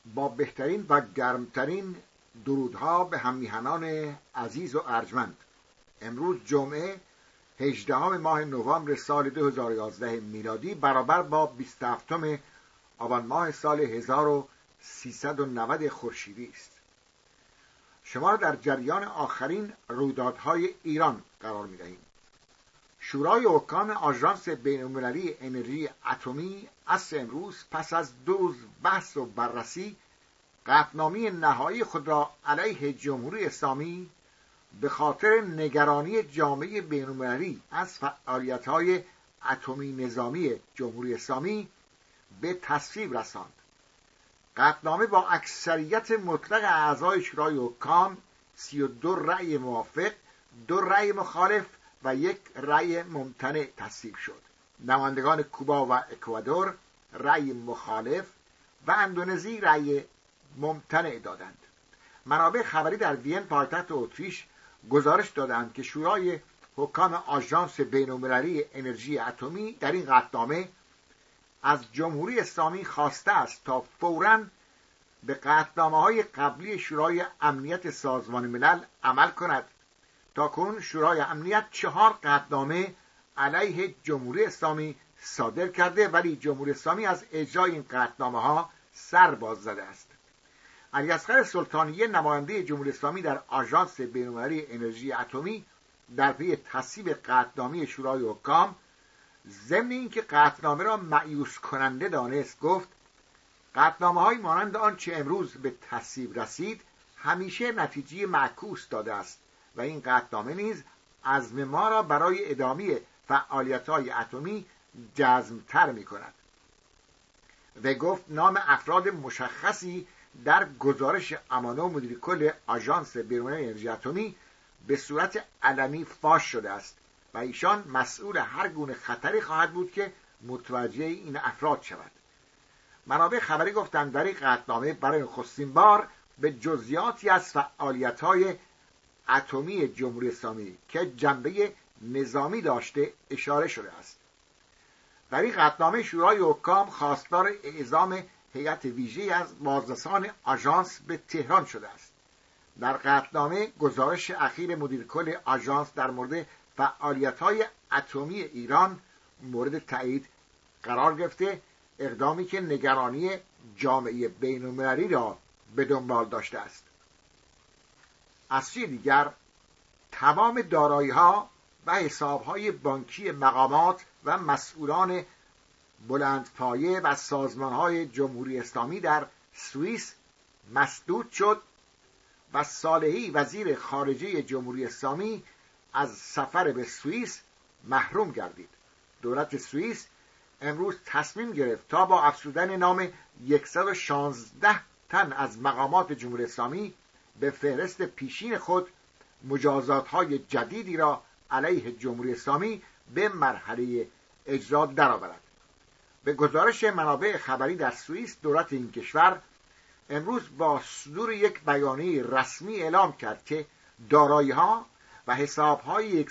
با بهترین و گرمترین درودها به هممیهنان عزیز و ارجمند. امروز جمعه 18 ماه نوامبر سال 2011 میلادی برابر با 27 آبان ماه سال 1390 خورشیدی است. شما را در جریان آخرین رویدادهای ایران قرار می‌دهیم. شورای حکام آژانس بین‌المللی انرژی اتمی از امروز پس از 2 روز بحث و بررسی قطعنامه نهایی خود را علیه جمهوری اسلامی به خاطر نگرانی جامعه بین‌المللی از فعالیت‌های اتمی نظامی جمهوری اسلامی به تصویب رساند. قطعنامه با اکثریت مطلق اعضای شورای حکام 32 رأی موافق، 2 رأی مخالف و 1 رأی ممتنع تصویب شد. نمایندگان کوبا و اکوادور رأی مخالف و اندونزی رأی ممتنع دادند. منابع خبری در وین پایتخت اتریش گزارش دادند که شورای حکام آژانس بین‌المللی انرژی اتمی در این قطعنامه از جمهوری اسلامی خواسته است تا فوراً به قطعنامه‌های قبلی شورای امنیت سازمان ملل عمل کند. تاکنون شورای امنیت 4 قطعنامه علیه جمهوری اسلامی صادر کرده، ولی جمهوری اسلامی از اجرای این قطعنامه‌ها سر باز زده است. علیاصغر سلطانیه نماینده جمهوری اسلامی در آژانس بین‌المللی انرژی اتمی در پی تصویب قطعنامه شورای حکام ضمن اینکه قطعنامه را مایوس کننده دانست گفت: قطعنامه‌های مانند آنچه امروز به تصویب رسید همیشه نتیجه معکوس داده است و این قطعنامه نیز عزم ما را برای ادامه فعالیت‌های اتمی جزم‌تر می‌کند. و گفت نام افراد مشخصی در گزارش امانه مدیر کل آژانس بین‌المللی انرژی اتمی به صورت علنی فاش شده است و ایشان مسئول هر گونه خطری خواهد بود که متوجه این افراد شود. منابع خبری گفتند در این قطعنامه برای نخستین بار به جزئیاتی از فعالیت‌های اتمی جمهوری اسلامی که جنبه نظامی داشته اشاره شده است. در این قطعنامه شورای حکام خواستار اعزام هیئت ویژه‌ای از بازرسان آژانس به تهران شده است. در قطعنامه گزارش اخیر مدیر کل آژانس در مورد فعالیت‌های اتمی ایران مورد تایید قرار گرفته، اقدامی که نگرانی جامعه بین‌المللی را به دنبال داشته است. از سوی دیگر تمام دارایی‌ها و حساب‌های بانکی مقامات و مسئولان بلندپایه و سازمان‌های جمهوری اسلامی در سوئیس مسدود شد و صالحی وزیر خارجه جمهوری اسلامی از سفر به سوئیس محروم گردید. دولت سوئیس امروز تصمیم گرفت تا با افزودن نام 116 تن از مقامات جمهوری اسلامی به فهرست پیشین خود مجازات‌های جدیدی را علیه جمهوری اسلامی به مرحله اجرا درآورد. به گزارش منابع خبری در سوئیس دولت این کشور امروز با صدور یک بیانیه رسمی اعلام کرد که دارایی‌ها و حساب‌های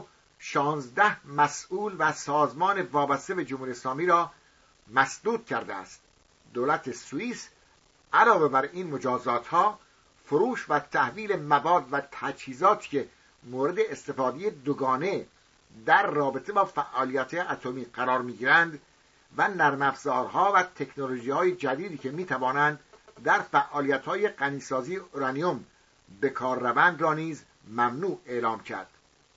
116 مسئول و سازمان وابسته به جمهوری اسلامی را مسدود کرده است. دولت سوئیس علاوه بر این مجازات‌ها، فروش و تحویل مواد و تجهیزاتی که مورد استفاده دوگانه در رابطه با فعالیت اتمی قرار می‌گیرند و نرم افزارها و تکنولوژی‌های جدیدی که می‌توانند در فعالیت‌های غنیسازی اورانیوم به کار روند را نیز ممنوع اعلام کرد.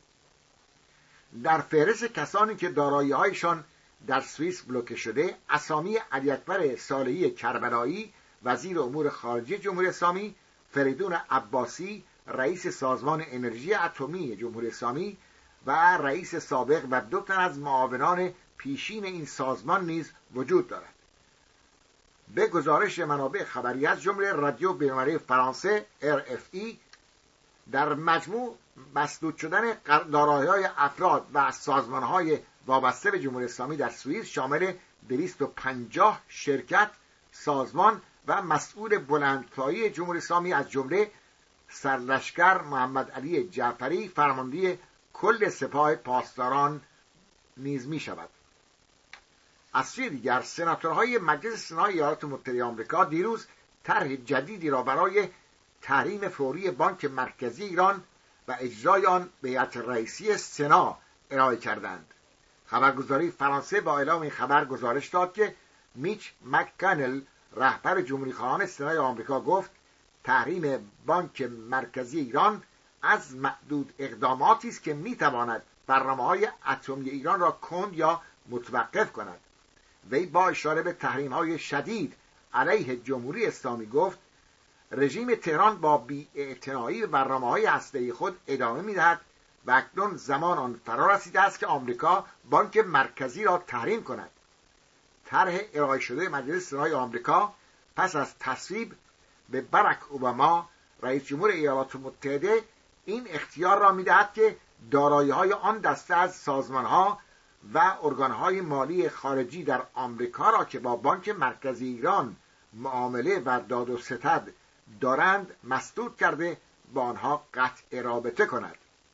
در فهرست کسانی که دارایی‌هایشان در سوئیس بلوکه شده، اسامی علی اکبر صالحی کربلایی وزیر امور خارجه جمهوری اسلامی، فریدون عباسی رئیس سازمان انرژی اتمی جمهوری اسلامی و رئیس سابق و 2 تن از معاونان پیشین این سازمان نیز وجود دارد. به گزارش منابع خبری از جمله رادیو بین‌المللی فرانسه RFI، در مجموع مسدود شدن دارایی‌های افراد و سازمان‌های وابسته به جمهوری اسلامی در سوئیس شامل 250 شرکت، سازمان و مسئول بلندپایه جمهوری اسلامی از جمله سرلشکر محمد علی جعفری فرمانده کل سپاه پاسداران نیز می شود. از سوی دیگر سناتورهای مجلس سنای ایالات متحده آمریکا دیروز طرح جدیدی را برای تحریم فوری بانک مرکزی ایران و اجرای آن به هیئت رئیسی سنا ارائه کردند. خبرگزاری فرانسه با اعلام این خبر گزارش داد که میچ مک‌کانل رهبر جمهوری‌خواهان سنای آمریکا گفت تحریم بانک مرکزی ایران از معدود اقداماتی است که میتواند برنامه‌های اتمی ایران را کند یا متوقف کند. وی با اشاره به تحریم‌های شدید علیه جمهوری اسلامی گفت رژیم تهران با بی‌اعتنایی به برنامه‌های هسته‌ای خود ادامه می‌دهد و اکنون زمان آن فرا رسیده است که آمریکا بانک مرکزی را تحریم کند. طرح ارائه شده مجلس سنای آمریکا پس از تصویب به باراک اوباما رئیس جمهور ایالات متحده این اختیار را می‌دهد که دارایی‌های آن دسته از سازمان‌ها و ارگان‌های مالی خارجی در آمریکا را که با بانک مرکزی ایران معامله و داد و ستد دارند مسدود کرده با آنها قطع رابطه کند.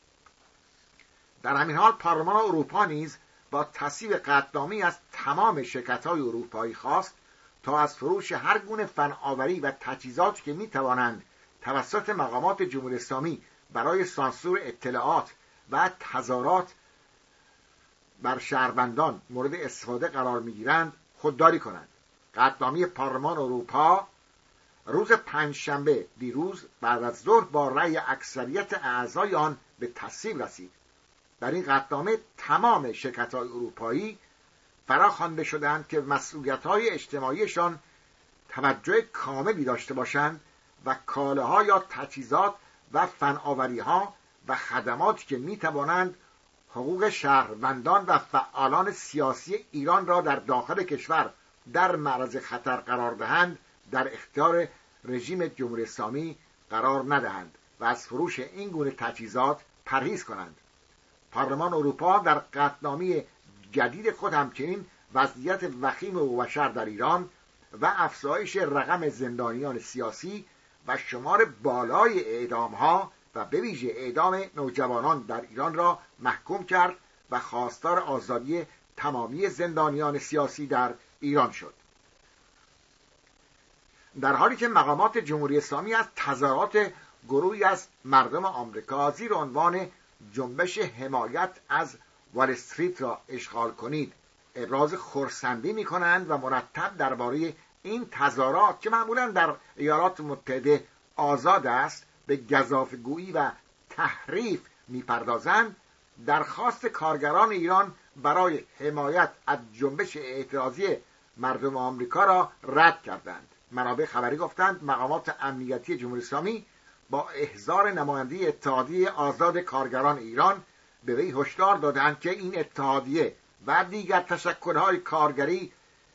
در همین حال پارلمان اروپا نیز با تصویب قطعنامه‌ای از تمام شرکت‌های اروپایی خواست تا از فروش هر گونه فناوری و تجهیزاتی که می‌توانند توسط مقامات جمهوری اسلامی برای سانسور اطلاعات و تظاهرات بر شهروندان مورد استفاده قرار می‌گیرند خودداری کنند. قطعنامه پارلمان اروپا روز پنجشنبه دیروز بعد از ظهر با رأی اکثریت اعضای آن به تصویب رسید. در این قطعنامه تمام شرکت‌های اروپایی فراخوانده شدند که مسئولیت‌های اجتماعیشان توجه کاملی داشته باشند و کالاها یا تجهیزات و فناوری‌ها و خدماتی که می‌توانند حقوق شهروندان و فعالان سیاسی ایران را در داخل کشور در معرض خطر قرار دهند در اختیار رژیم جمهوری اسلامی قرار ندهند و از فروش این گونه تجهیزات پرهیز کنند. پارلمان اروپا در قطعنامه جدید خود همچنین وضعیت وخیم و بشر در ایران و افزایش رقم زندانیان سیاسی و شمار بالای اعدام‌ها و به ویژه اعدام نوجوانان در ایران را محکوم کرد و خواستار آزادی تمامی زندانیان سیاسی در ایران شد. در حالی که مقامات جمهوری اسلامی از تظاهرات گروهی از مردم آمریکا زیر عنوان جنبش حمایت از وال استریت را اشغال کنید ابراز خرسندی می‌کنند و مرتب درباره این تظاهرات که معمولاً در ایالات متحده آزاد است به گزافه‌گویی و تحریف می‌پردازند، درخواست کارگران ایران برای حمایت از جنبش اعتراضی مردم آمریکا را رد کردند. منابع خبری گفتند مقامات امنیتی جمهوری اسلامی با احضار نماینده اتحادیه آزاد کارگران ایران به وی هشدار دادند که این اتحادیه و دیگر تشکل‌های کارگری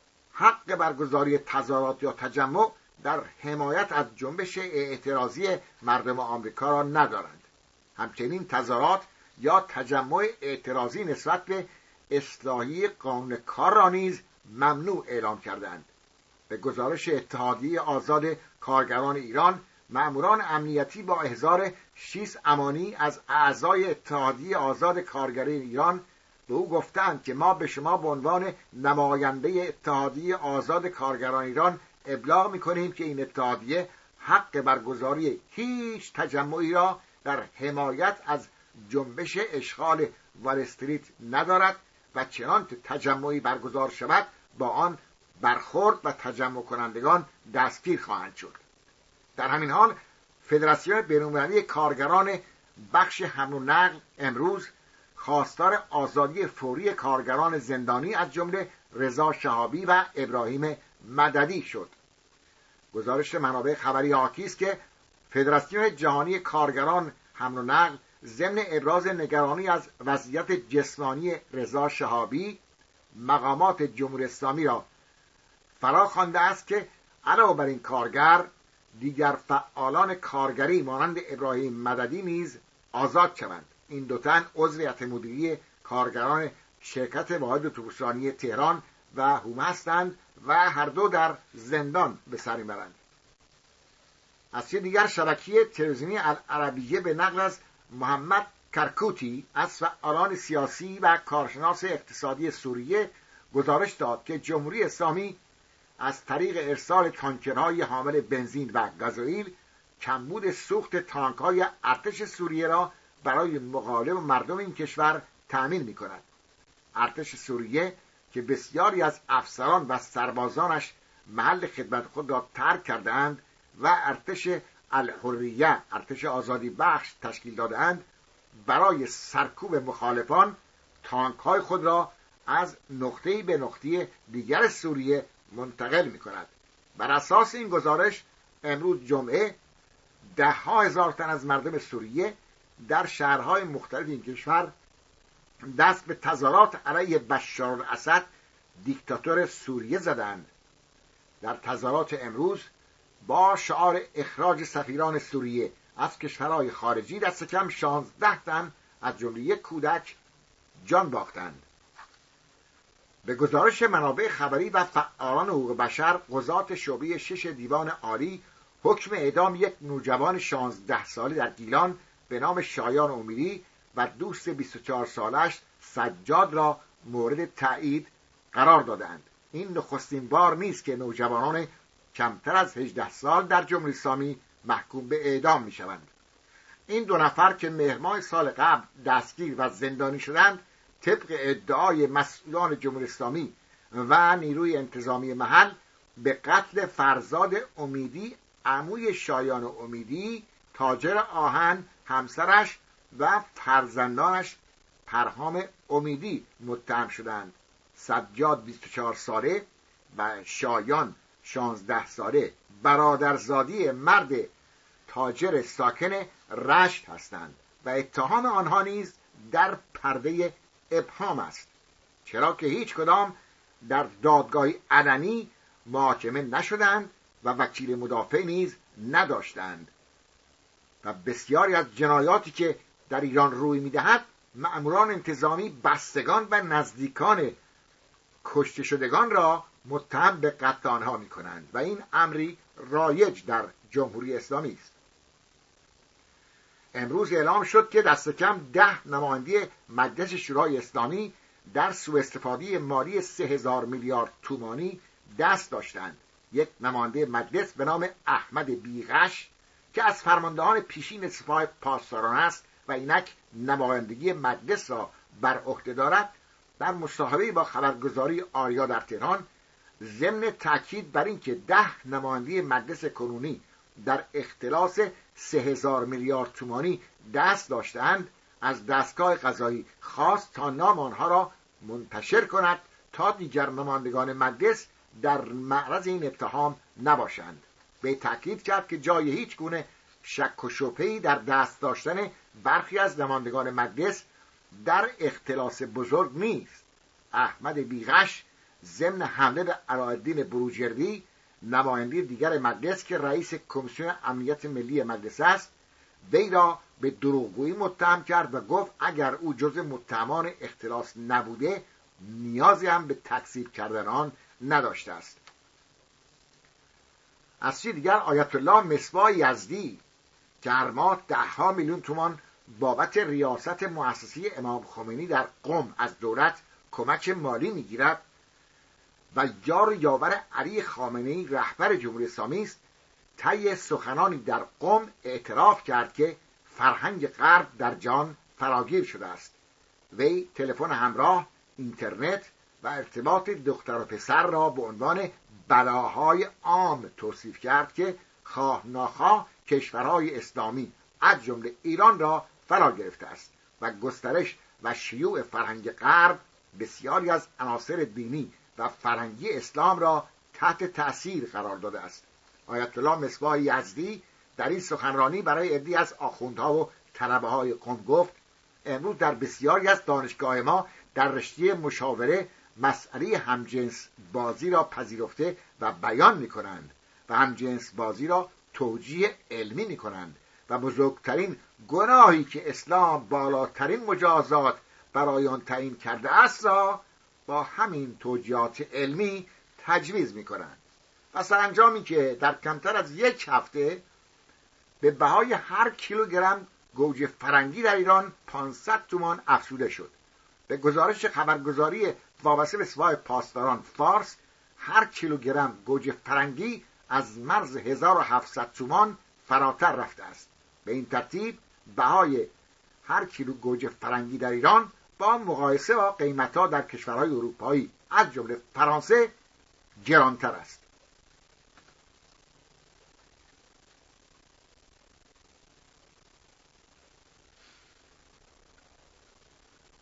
حق برگزاری تظاهرات یا تجمع در حمایت از جنبش اعتراضی مردم آمریکا را ندارند. همچنین تظاهرات یا تجمع اعتراضی نسبت به اصلاحی قانون کار را نیز ممنوع اعلام کردند. به گزارش اتحادیه آزاد کارگران ایران، مأموران امنیتی با احضار 6 امانی از اعضای اتحادیه آزاد کارگران ایران به او گفتند که ما به شما به عنوان نماینده اتحادیه آزاد کارگران ایران ابلاغ می‌کنیم که این اتحادیه حق برگزاری هیچ تجمعی را در حمایت از جنبش اشغال وال استریت ندارد و چنان که تجمعی برگزار شود با آن برخورد و تجمع کنندگان دستگیر خواهند شد. در همین حال فدراسیون بین‌المللی کارگران بخش حمل و نقل امروز خواستار آزادی فوری کارگران زندانی از جمله رضا شهابی و ابراهیم مددی شد. گزارش منابع خبری حاکی است که فدراسیون جهانی کارگران حمل و نقل ضمن ابراز نگرانی از وضعیت جسمانی رضا شهابی مقامات جمهوری اسلامی را فراخوانده است که علاوه بر این کارگر دیگر فعالان کارگری مانند ابراهیم مددی نیز آزاد شوند. این دو تن عضو هیئت مدیره کارگران شرکت واحد اتوبوسرانی تهران و هومه هستند و هر دو در زندان به سر میبرند. از سوی دیگر شبکه تلویزیونی العربیه به نقل از محمد کرکوتی از فعالان سیاسی و کارشناس اقتصادی سوریه گزارش داد که جمهوری اسلامی از طریق ارسال تانکرهای حامل بنزین و گازوئیل کمبود سوخت تانک‌های ارتش سوریه را برای مقابله با مردم این کشور تأمین می‌کند. ارتش سوریه که بسیاری از افسران و سربازانش محل خدمت خود را ترک کرده‌اند و ارتش الحریه، ارتش آزادی بخش تشکیل داده‌اند، برای سرکوب مخالفان تانک‌های خود را از نقطه‌ای به نقطه دیگر سوریه منتقل می‌کند. بر اساس این گزارش امروز جمعه ده‌ها هزار تن از مردم سوریه در شهرهای مختلف این کشور دست به تظاهرات علیه بشار الاسد دیکتاتور سوریه زدند. در تظاهرات امروز با شعار اخراج سفیران سوریه از کشورهای خارجی دست کم 16 تن از جمله یک کودک جان باختند. به گزارش منابع خبری و فعالان حقوق بشر، قضات شعبه 6 دیوان عالی حکم اعدام یک نوجوان 16 ساله در گیلان به نام شایان امیری و دوست 24 سالش سجاد را مورد تایید قرار دادند. این نخستین بار نیست که نوجوانان کمتر از 18 سال در جمهوری اسلامی محکوم به اعدام می شوند. این دو نفر که مهر ماه سال قبل دستگیر و زندانی شدند، طبق ادعای مسئولان جمهوری اسلامی و نیروی انتظامی محل به قتل فرزاد امیدی، عموی شایان امیدی، تاجر آهن، همسرش و فرزندانش پرهام امیدی متهم شدند. سجاد 24 ساله و شایان 16 ساله برادرزادی مرد تاجر ساکن رشت هستند و اتهام آنها نیز در پرده ابهام است، چرا که هیچ کدام در دادگاه علنی محاکمه نشدند و وکیل مدافع نیز نداشتند و بسیاری از جنایاتی که در ایران روی می‌دهد مأموران انتظامی بستگان و نزدیکان کشته شدگان را متهم به قتل آنها می‌کنند و این امری رایج در جمهوری اسلامی است. امروز اعلام شد که دست کم 10 نماینده مجلس شورای اسلامی در سوء استفاده مالی 3000 میلیارد تومانی دست داشتند. یک نماینده مجلس به نام احمد بیغش که از فرماندهان پیشین سپاه پاسداران است و اینک نمایندگی مجلس را بر عهده دارد، در مصاحبه‌ای با خبرگزاری آریا در تهران ضمن تاکید بر اینکه 10 نماینده مجلس کنونی در اختلاس 3000 میلیارد تومانی دست داشتند، از دستگاه قضایی خواست تا نام آنها را منتشر کند تا دیگر نمایندگان مجلس در معرض این اتهام نباشند. به تأکید کرد که جای هیچ گونه شک و شبهه‌ای در دست داشتن برخی از نمایندگان مجلس در اختلاس بزرگ نیست. احمد بیغش ضمن حمله به علاءالدین بروجردی، نماینده دیگر مجلس که رئیس کمیسیون امنیت ملی مجلس است، وی را به دروغگویی متهم کرد و گفت اگر او جزو متهمان اختلاس نبوده نیازی هم به تکذیب کردن آن نداشته است. از سوی دیگر آیت الله مصباح یزدی که هر ماه 10 میلیون تومان بابت ریاست مؤسسه امام خمینی در قم از دولت کمک مالی میگیرد و یار یاور علی خامنه‌ای رهبر جمهوری اسلامی است، طی سخنانی در قم اعتراف کرد که فرهنگ غرب در جهان فراگیر شده است. وی تلفن همراه، اینترنت و ارتباط دختر و پسر را به عنوان بلاهای عام توصیف کرد که خواه ناخواه کشورهای اسلامی از جمله ایران را فرا گرفته است و گسترش و شیوع فرهنگ غرب بسیاری از عناصر دینی و فرهنگی اسلام را تحت تأثیر قرار داده است. آیت الله مصباح یزدی در این سخنرانی برای عده‌ای از آخوندها و طلبه‌های قم گفت امروز در بسیاری از دانشگاه ما در رشته مشاوره مسئله همجنس بازی را پذیرفته و بیان می‌کنند و همجنس بازی را توجیه علمی می‌کنند و بزرگترین گناهی که اسلام بالاترین مجازات برای آن تعیین کرده است را با همین توجیهات علمی تجویز می‌کنند. و سرانجامی که در کمتر از 1 هفته به بهای هر کیلوگرم گوجه فرنگی در ایران 500 تومان افزوده شد. به گزارش خبرگزاری وابسته به سپاه پاسداران فارس، هر کیلوگرم گوجه فرنگی از مرز 1700 تومان فراتر رفته است. به این ترتیب بهای هر کیلو گوجه فرنگی در ایران با مقایسه با قیمت‌ها در کشورهای اروپایی از جمله فرانسه گرانتر است.